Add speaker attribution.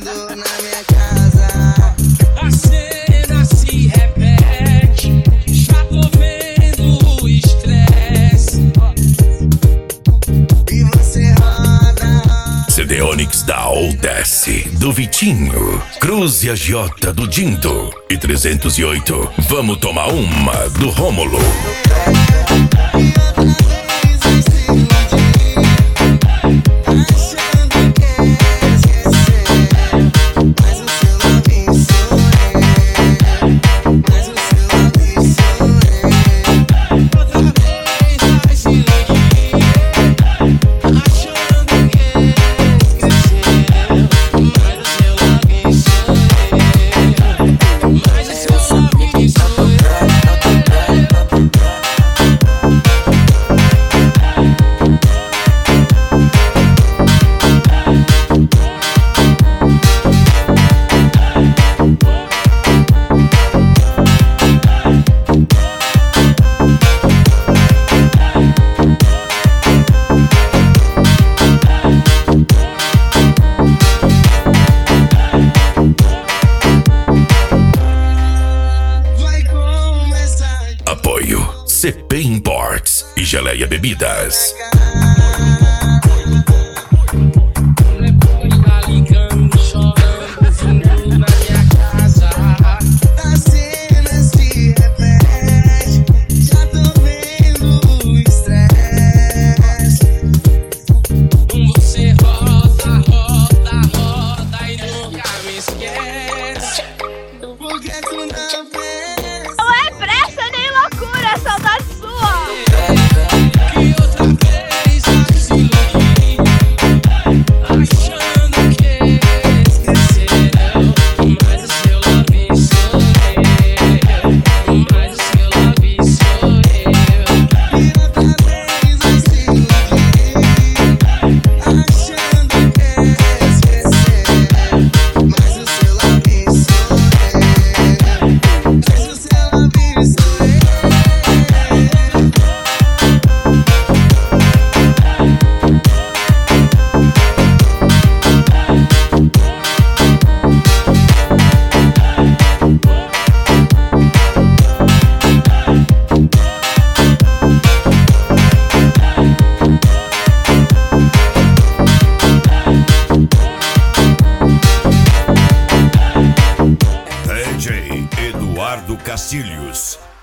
Speaker 1: chovendo na minha casa.
Speaker 2: A cena se repete, já tô vendo o estresse.
Speaker 1: E você roda.
Speaker 3: CD Onix da Oldesse, do Vitinho, Cruz e Agiota do Dindo e 308, Vamos Tomar Uma, do Rômulo. Apoio CP Imports e Geleia Bebidas. DJ Eduardo Castilhos.